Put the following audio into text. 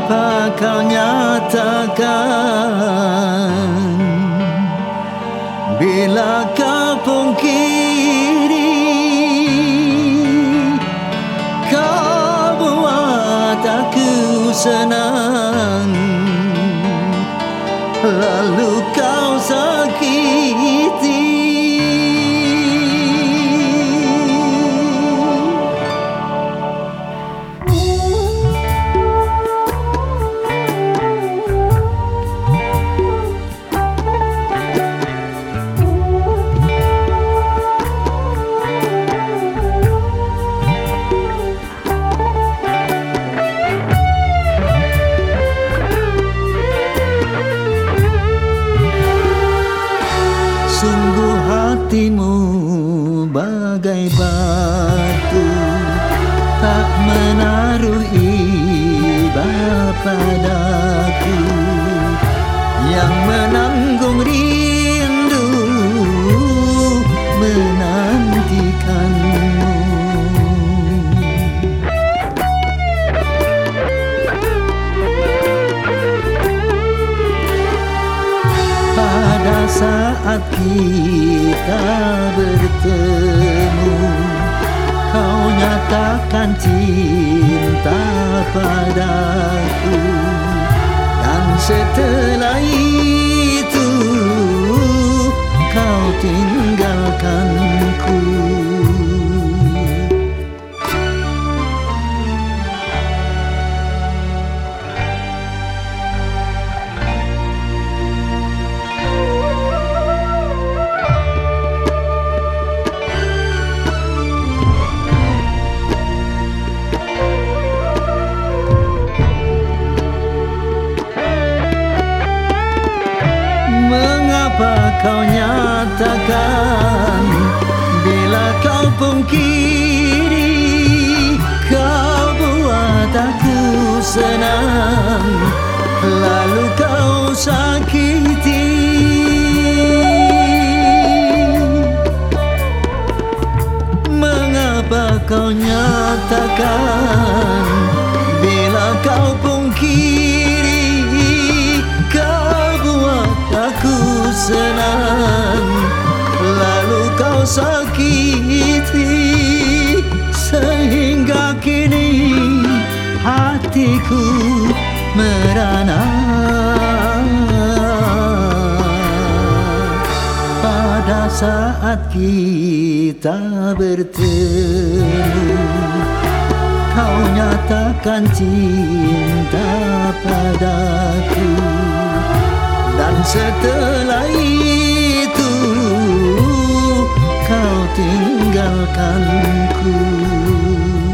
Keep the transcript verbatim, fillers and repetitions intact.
Mengapa kau nyatakan bila kau pungkiri? Kau buat aku senang, lalu kau sakiti. Sungguh hatimu bagai batu, tak menaruh iba padaku, yang menanggung rindu menantikanmu. Pada saat kita bertemu, kau nyatakan cinta padaku, dan setelah itu kau tinggalkanku. Mengapa kau nyatakan bila kau pungkiri? Kau buat aku senang, lalu kau sakiti. Mengapa kau nyatakan bila kau pungkiri? Kau buat aku senang, lalu kau sakiti. Sehingga kini hatiku merana. Pada saat kita bertemu, kau nyatakan cinta padaku, dan setelah itu kau tinggalkanku.